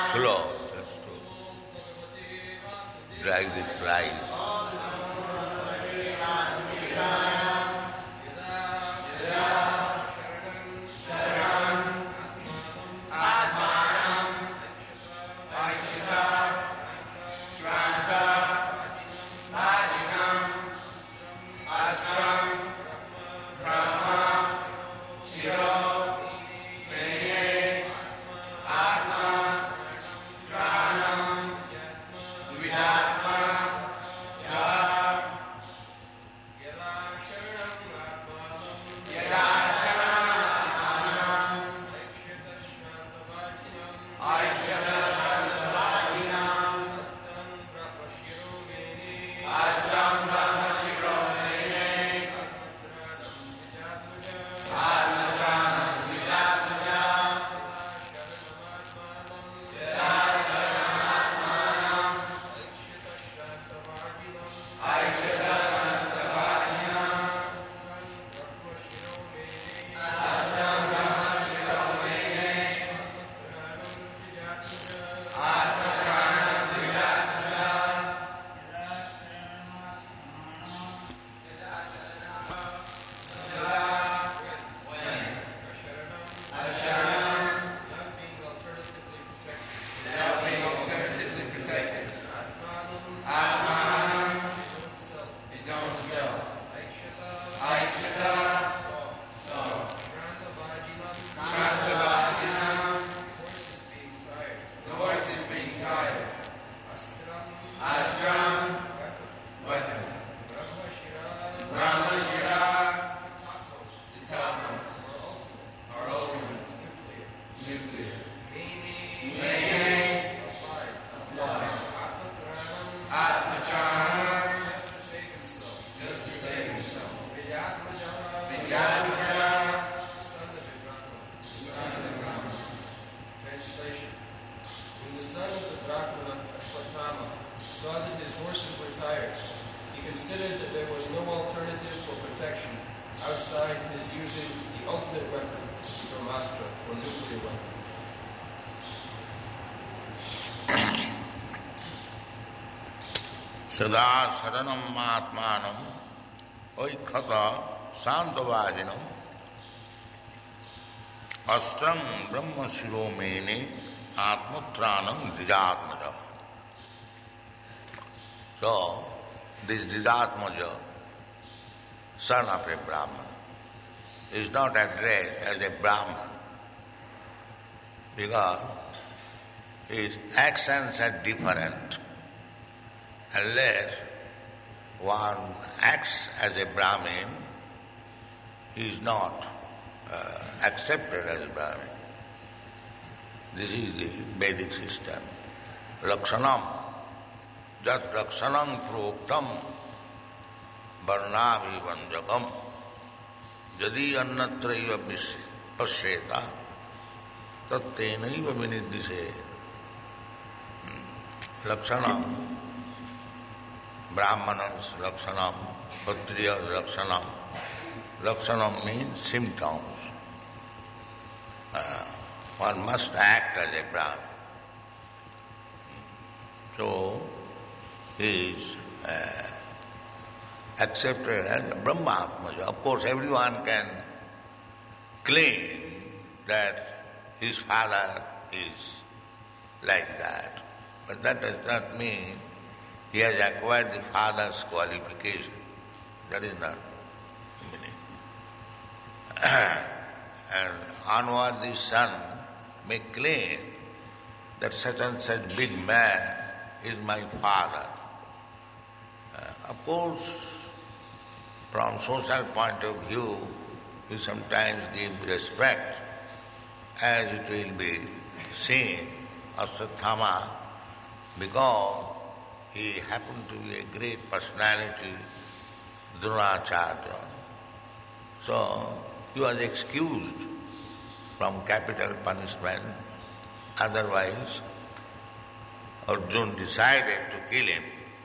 slow, just to drag the price. Sada saranam atmanam oikhata santavajinam astram brahma shiromene atmatranam dijatmaja. So, this Dijatmaja, son of a Brahman, is not addressed as a Brahman because his actions are different. Unless one acts as a Brahmin, he is not accepted as a Brahmin. This is the Vedic system. Lakshanam, jat lakshanam proktam varnavi vanjakam jadi annatraiva pasyeta tattenaiva vinidise. Lakshanam, Brahmanas lakshanam, Kshatriyas lakshanam. Lakshanam means symptoms. One must act as a Brahmin. So, he is accepted as a Brahmatmaja. Of course, everyone can claim that his father is like that. But that does not mean he has acquired the father's qualification. That is not the meaning. And onward the son may claim that such and such big man is my father. Of course, from social point of view, we sometimes give respect, as it will be seen, Ashwatthama, because he happened to be a great personality, Dronacharya. So he was excused from capital punishment. Otherwise, Arjuna decided to kill him.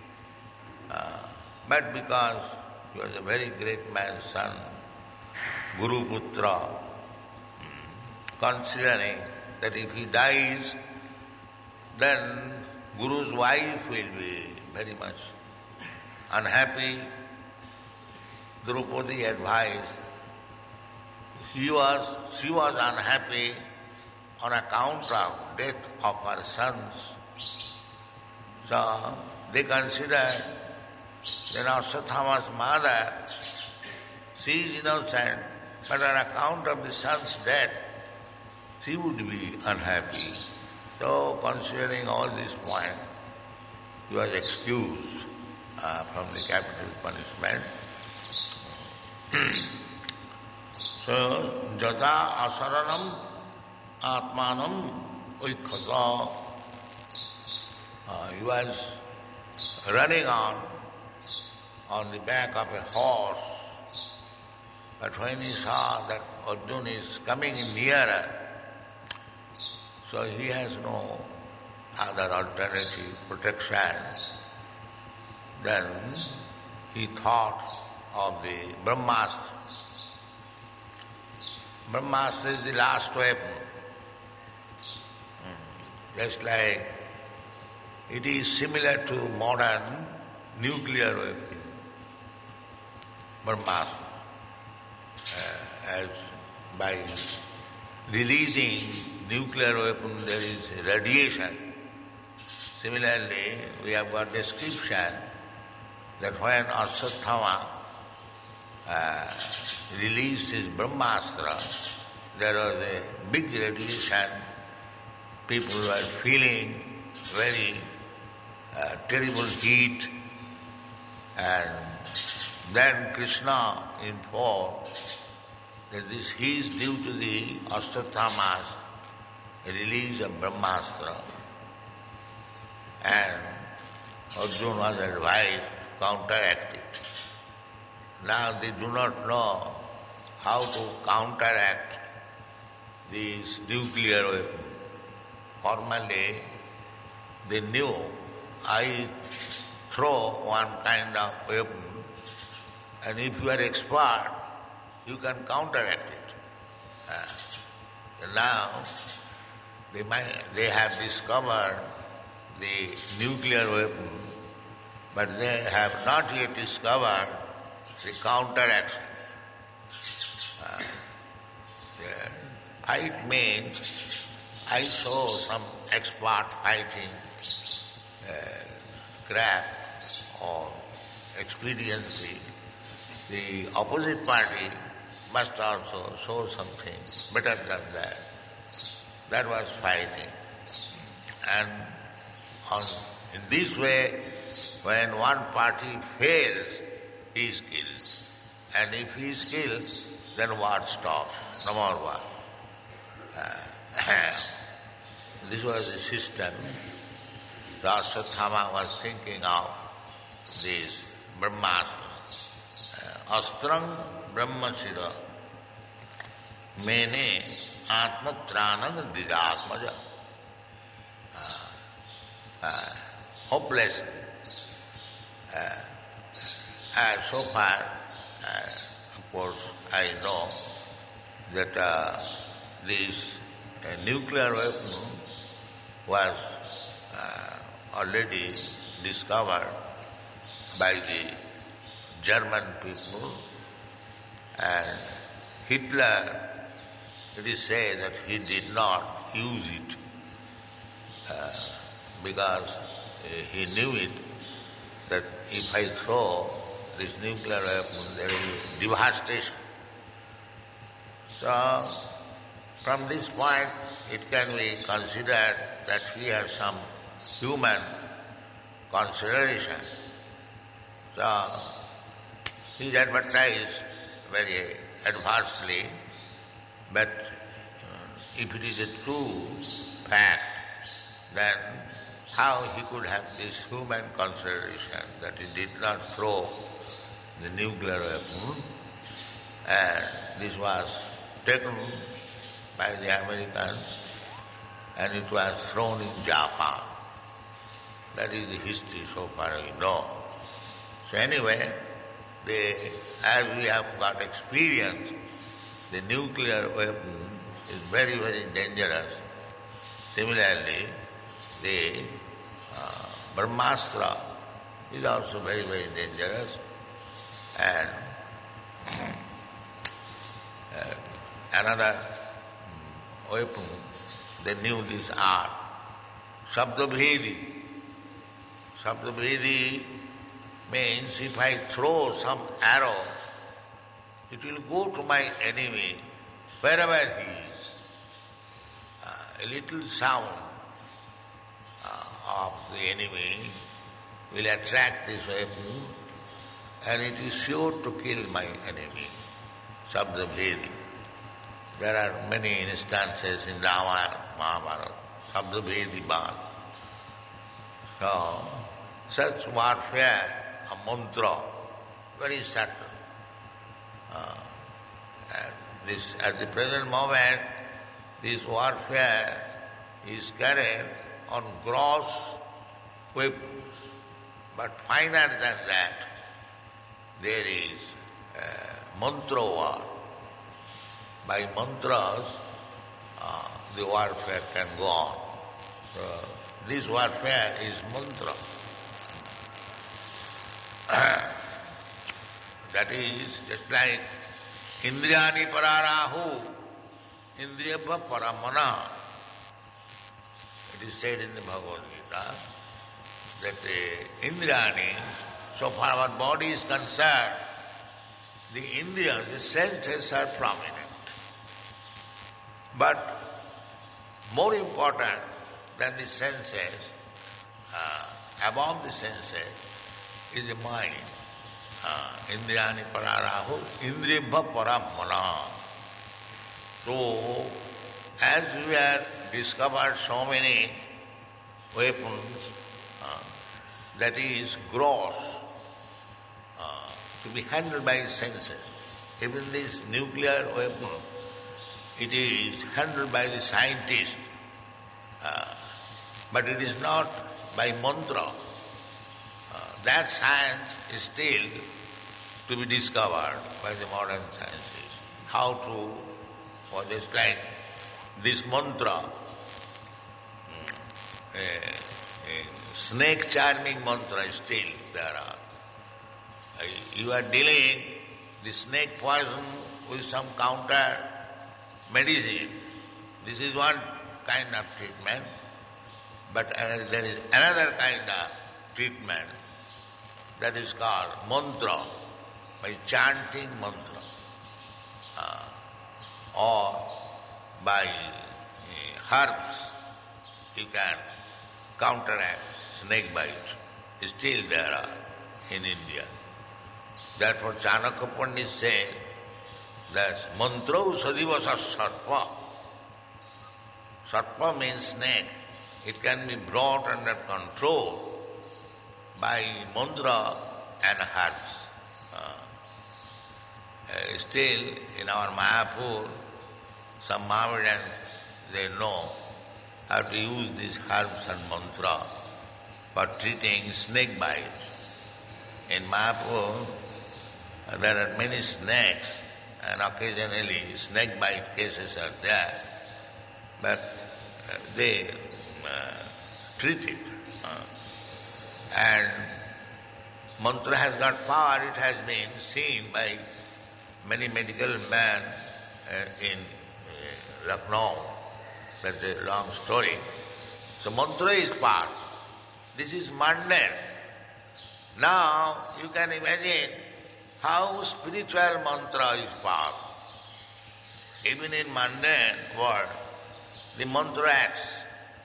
But because he was a very great man's son, Guru Putra, considering that if he dies, then Guru's wife will be very much unhappy. Draupadi advised. She was unhappy on account of death of her sons. So they considered that Ashwathama's mother, she is innocent, but on account of the son's death, she would be unhappy. So considering all these points, he was excused from the capital punishment. So, jada asaranam atmanam uikhata. He was running on the back of a horse, but when he saw that Arjuna is coming nearer, so he has no other alternative protection, then he thought of the Brahmastra. Brahmastra is the last weapon. Just like it is similar to modern nuclear weapon. Brahmastra. As by releasing nuclear weapon there is radiation. Similarly, we have got description that when Ashwathama released his Brahmastra, there was a big radiation. People were feeling very terrible heat, and then Krishna informed that this heat is due to the Ashwathama's release of Brahmastra, and Arjuna was advised to counteract it. Now they do not know how to counteract these nuclear weapons. Formerly, they knew I throw one kind of weapon, and if you are expert, you can counteract it. Now, they have discovered the nuclear weapon, but they have not yet discovered the counteraction. The fight means I saw some expert fighting craft or expediency. The opposite party must also show something better than that. That was fighting. And in this way, when one party fails, he is killed. And if he is killed, then war stops, no more war. This was the system. Ashwathama was thinking of this Brahmastra. Astrang Brahmasira Mene Atmatranang Didasmaja. Hopelessly. So far, of course, I know that this nuclear weapon was already discovered by the German people, and Hitler, it is said that he did not use it because he knew it, that if I throw this nuclear weapon, there will be devastation. So, from this point, it can be considered that we have some human consideration. So, he is advertised very adversely, but if it is a true fact, then how he could have this human consideration that he did not throw the nuclear weapon, and this was taken by the Americans and it was thrown in Japan. That is the history so far we know. So anyway, as we have got experience, the nuclear weapon is very, very dangerous. Similarly, the Brahmastra is also very, very dangerous. And another weapon, they knew this art, Sabdabhedi. Sabdabhedi means if I throw some arrow, it will go to my enemy wherever he is. A little sound of the enemy will attract this weapon and it is sure to kill my enemy. Sabdabhedi. There are many instances in Ramayana, Mahabharata, Sabdabhedi Ban. So, such warfare, a mantra, very subtle. At the present moment, this warfare is carried on gross weapons. But finer than that, there is mantra war. By mantras, the warfare can go on. So, this warfare is mantra. That is just like Indriyani pararahu, Indriyabha paramana. It is said in the Bhagavad Gita that the Indriyani, so far our body is concerned, the Indriyas, the senses are prominent. But more important than the senses, above the senses, is the mind. Indriyani pararahu, indriyabha paramana. So, as we have discovered so many weapons, that is gross, to be handled by senses. Even this nuclear weapon, it is handled by the scientist, but it is not by mantra. That science is still to be discovered by the modern sciences. How to, for just like this mantra, a snake charming mantra is still there are. You are dealing the snake poison with some counter medicine. This is one kind of treatment, but there is another kind of treatment that is called mantra, by chanting mantra, or by herbs you can counteract snake bite. Still there are in India. Therefore Chanakya Pandit said that mantra sadivasa sarpa. Sarpa means snake. It can be brought under control by mantra and herbs. Still in our Mayapur, some Mohammedans, they know how to use these herbs and mantra for treating snake bite. In Mayapur, there are many snakes and occasionally snake bite cases are there, but they treat it. And mantra has got power, it has been seen by many medical men in Lucknow. That's a long story. So mantra is part. This is mundane. Now you can imagine how spiritual mantra is part. Even in mundane world, the mantra acts.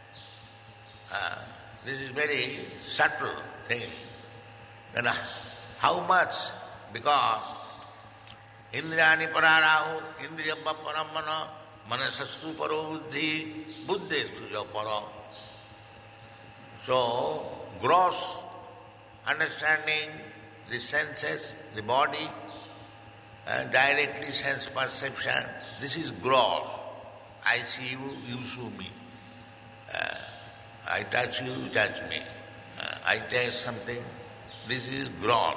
This is very subtle thing. And how much? Because Indriyani pararahu, indriyabha paramana, manasastu paro buddhi, buddhestu ja paro. So, gross understanding, the senses, the body, directly sense perception, this is gross. I see you, you see me. I touch you, you touch me. I taste something, this is gross.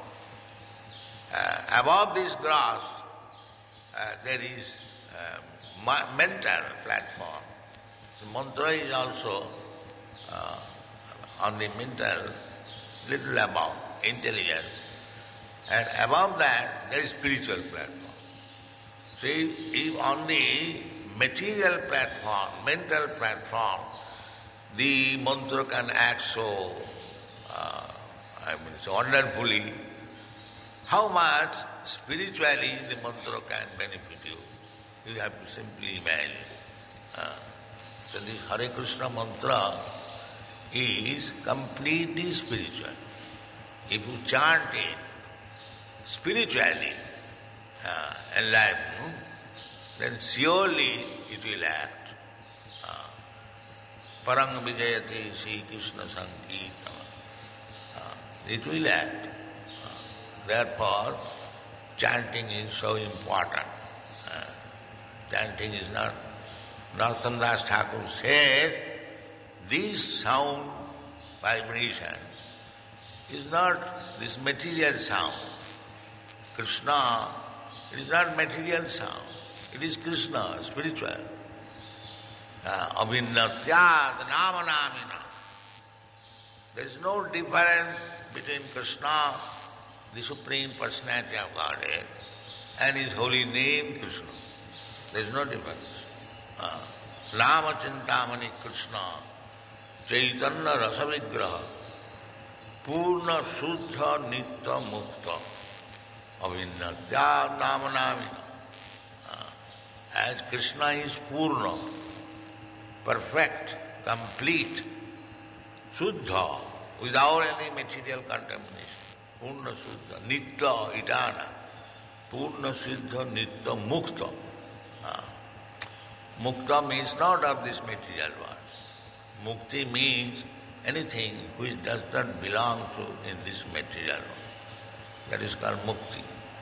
Above this gross, there is mental platform. The mantra is also on the mental, little above, intelligence. And above that, there is spiritual platform. See, if on the material platform, mental platform, the mantra can act so, so wonderfully, how much spiritually the mantra can benefit you? You have to simply imagine. So this Hare Krishna mantra is completely spiritual. If you chant it spiritually, enlightened, then surely it will act. Parang Vijayati Sri Krishna Sankirtana. It will act. Therefore, chanting is so important. Chanting is not. Narottam Das Thakur said, this sound vibration is not this material sound. Krishna, it is not material sound. It is Krishna, spiritual. Abhinnatyad namanamina. There is no difference between Krishna, the Supreme Personality of Godhead, and His holy name Krishna. There is no difference. Nama Chintamani Krishna, Chaitanya Rasa Vigraha, Purna Shuddha Nitya Mukta, Abhinnatyad namanamina. As Krishna is Purna, perfect, complete, Shuddha, without any material contamination. Purna Shuddha, Nitya, Eternal. Purna Siddha, Nitya, Mukta. Mukta means not of this material world. Mukti means anything which does not belong to in this material world. That is called Mukti.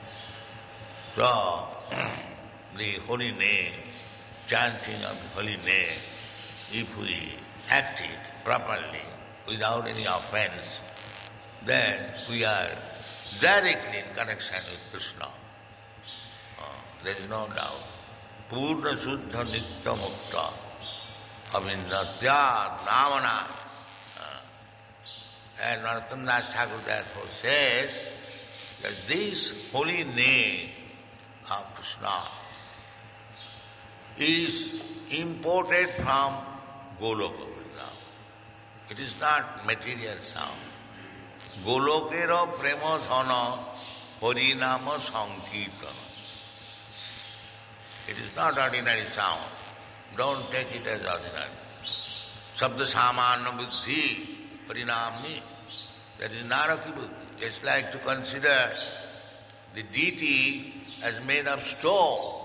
So, the holy name, chanting of the holy name, if we act it properly, without any offense, then we are directly in connection with Krishna. There is no doubt. Purna Shuddha Nitya Mukta Abhinnatyad Namana. And Narottam Das Thakur therefore says that this holy name of Krishna is imported from Goloka Vrindavan. It is not material sound. Golokera prema dhana harinama sankirtana. It is not ordinary sound. Don't take it as ordinary. Sabda samana buddhi harinamni. That is naraki buddhi. Just like to consider the deity as made of stone.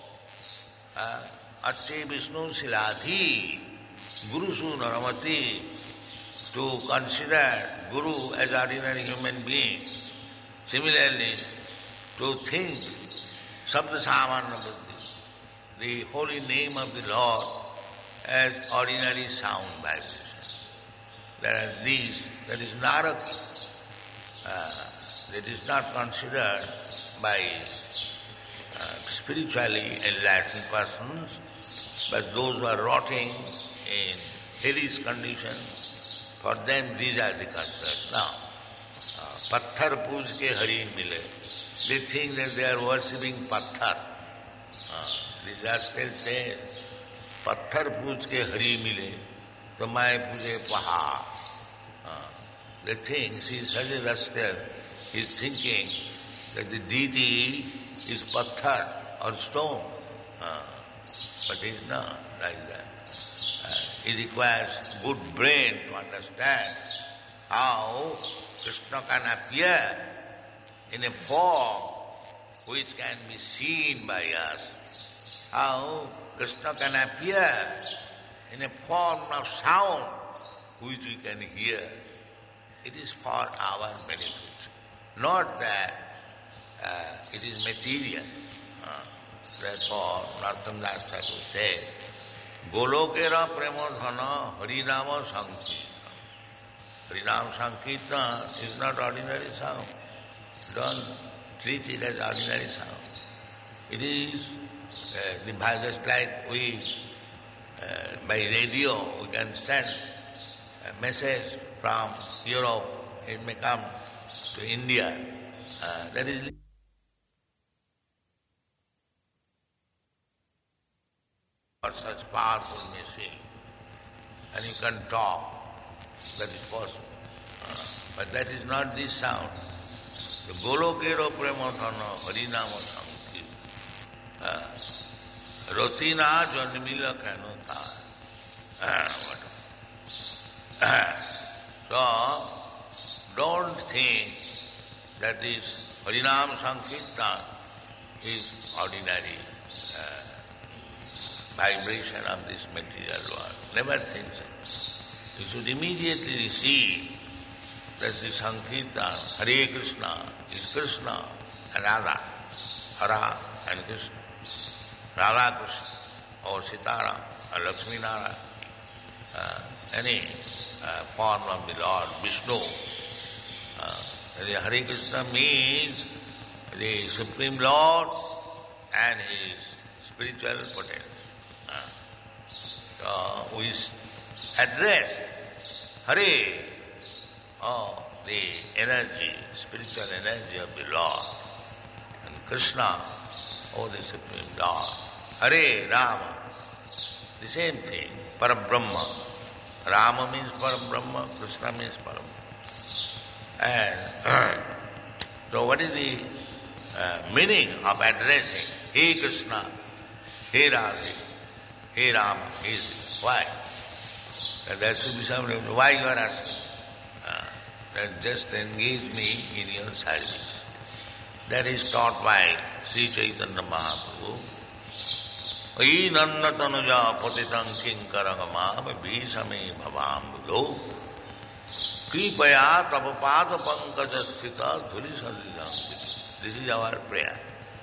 Ache Vishnu Siladhi Gurusu Naramati. To consider Guru as ordinary human being. Similarly, to think Sabda Samana Buddhi, the holy name of the Lord, as ordinary sound vibration. Whereas these, that is Naraki, that is not considered by spiritually enlightened persons, but those who are rotting in hellish conditions, for them these are the concepts. Now, Patthar Pooj ke Hari Mile. They think that they are worshipping Patthar. The rascal says, Patthar Pooj ke Hari Mile, to mai puje pahar. They think, he is such a rascal, he is thinking that the deity is Patthar or stone. But it is not like that. It requires good brain to understand how Krishna can appear in a form which can be seen by us. How Krishna can appear in a form of sound which we can hear. It is for our benefit. Not that it is material. Therefore, Narottam Das Thakur says, Golokera Premodhana Harinama Sankirtana. Harinam Sankirtana is not ordinary sound. Don't treat it as ordinary sound. It is just like we, by radio, we can send a message from Europe, it may come to India. That is for such powerful machine. And you can talk. That is possible. But that is not this sound. The Golokero Prematana Harinama Sankirtana. Rotina Janmila Kanota. So, don't think that this Harinam Sankirtan is ordinary vibration of this material world. Never think so. You should immediately receive that the Sankirtan, Hare Krishna, is Krishna and Radha. Hara and Krishna. Radha Krishna, or Sitara, or Lakshmi Nara, any form of the Lord, Vishnu. The Hare Krishna means the Supreme Lord and His spiritual potential. So we address Hare, the energy, spiritual energy of the Lord, and Krishna, the Supreme Lord. Hare, Rama, the same thing, Parabrahma. Rama means Parabrahma, Krishna means Parabrahma. And so what is the meaning of addressing Hey Krishna, Hey Radhe, Hey Rama, Hey Sita? Why? There should be some reason. Why you are asking? Then just engage me in your service. That is taught by Sri Chaitanya Mahaprabhu. Ei nanda tanuja patitam kinkaragama bhisame bhavam buddho kripaya tapapada pankaja sthita dhuli sadhijam. This is our prayer.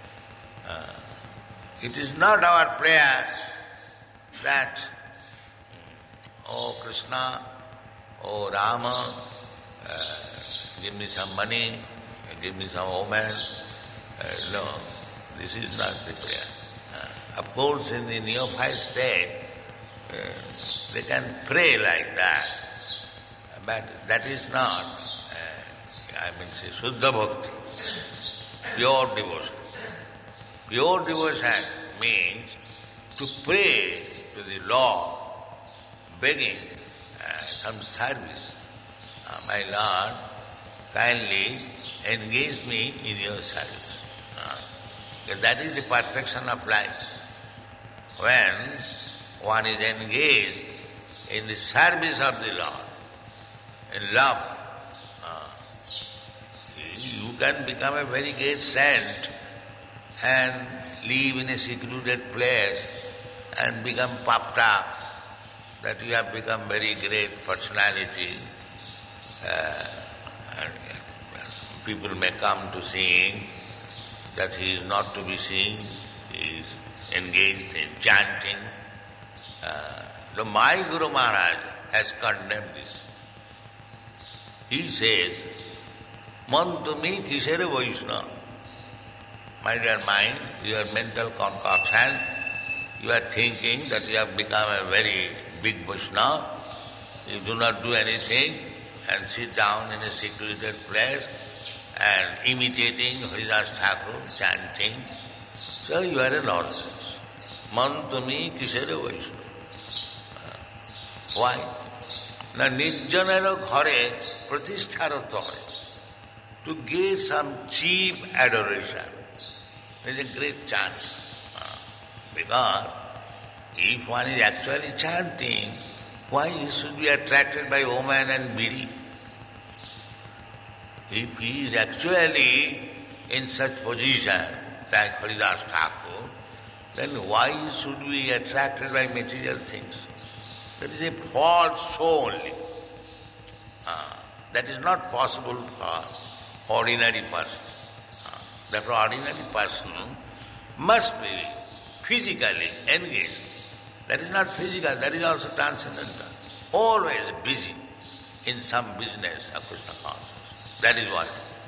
It is not our prayer that, oh Krishna, oh Rama, give me some money, give me some woman. No, this is not the prayer. Of course, in the neophyte state, they can pray like that, but that is not, say, Shuddha Bhakti, pure devotion. Pure devotion means to pray to the Lord, begging some service. My Lord, kindly engage me in your service. That is the perfection of life. When one is engaged in the service of the Lord, in love, you can become a very great saint and live in a secluded place and become puffed up that you have become very great personality. And people may come to sing that he is not to be seen, he is engaged in chanting. The my Guru Maharaj has condemned this. He says, Man tumi kisere Vaishnava. My dear mind, your mental concoction, you are thinking that you have become a very big Vaishnava. You do not do anything and sit down in a secluded place and imitating Haridas Thakur, chanting. So you are a nonsense. Man tumi kisere Vaishnava. Why? Na nijjanero ghare pratisthara tore. To get some cheap adoration is a great chance. Because if one is actually chanting, why he should be attracted by woman and bidi? If he is actually in such position like Haridas Thakur, then why should we be attracted by material things? That is a false soul only. That is not possible for ordinary person. Therefore, ordinary person must be physically engaged. That is not physical, that is also transcendental. Always busy in some business of Krishna consciousness. That is what.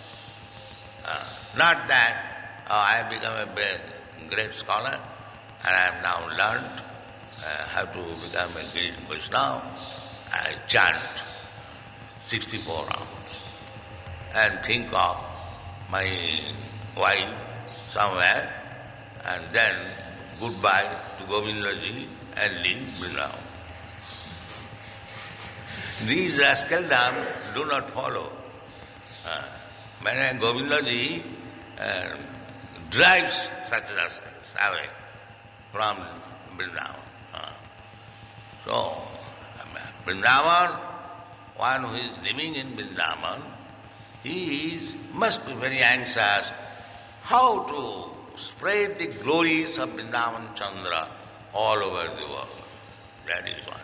Not that I have become a great scholar and I have now learned how to become a great Vaishnava. I chant 64 rounds and think of my wife somewhere and then goodbye to Govindaji and leave Vrindavan. These rascaldom do not follow. When Govindaji drives such rascals away from Vrindavan. So, Vrindavan, one who is living in Vrindavan, must be very anxious how to spread the glories of Vrindavan Chandra all over the world. That is what.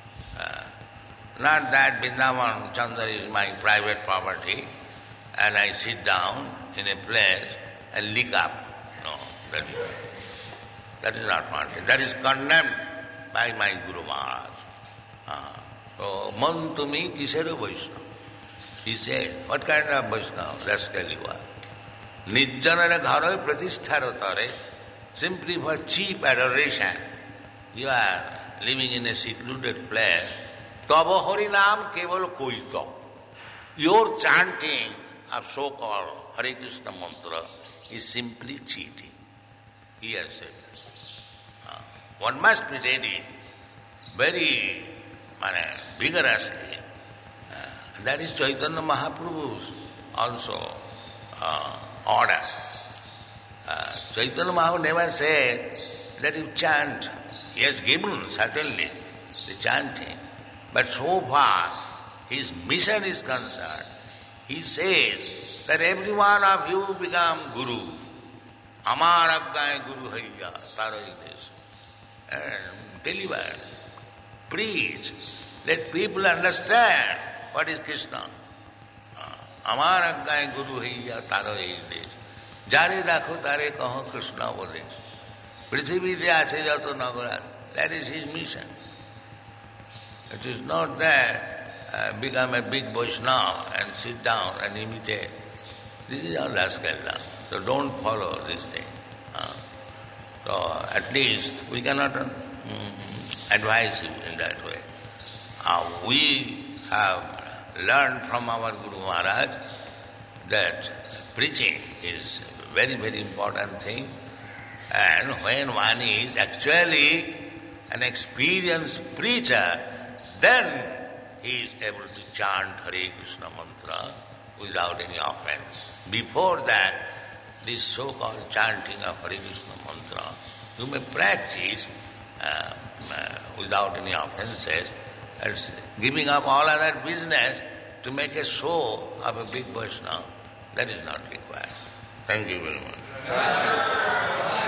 Not that Vrindavan Chandra is my private property and I sit down in a place and lick up. No, that is not wanted. That is condemned by my Guru Maharaj. So, man to me kisero Vaishnava. He says, what kind of Vaishnava? Rascal you are. Nijjanare gharoy pratishtharatare, simply for cheap adoration, you are living in a secluded place. Tava harinam keval koito. Your chanting of so-called Hare Krishna mantra is simply cheating. He has said that. One must be ready very vigorously. That is Chaitanya Mahaprabhu's also order. Chaitanya Mahaprabhu never said that you chant. He has given, certainly, the chanting. But so far, his mission is concerned. He says that every one of you become Guru. Amar aggaye Guru haiya, taroides. And deliver, preach, let people understand what is Krishna. Amar aggaye Guru haiya, taroides. Jare rakho tare kaho Krishna bodes. Prithivite ache jato nagara. That is his mission. It is not that become a big Vaishnava and sit down and imitate. This is all rascaldom. So don't follow this thing. So at least we cannot advise you in that way. We have learned from our Guru Maharaj that preaching is a very, very important thing. And when one is actually an experienced preacher, then he is able to chant Hare Krishna mantra without any offense. Before that, this so-called chanting of Hare Krishna mantra, you may practice without any offenses, as giving up all other business to make a show of a big Vaishnava. That is not required. Thank you very much.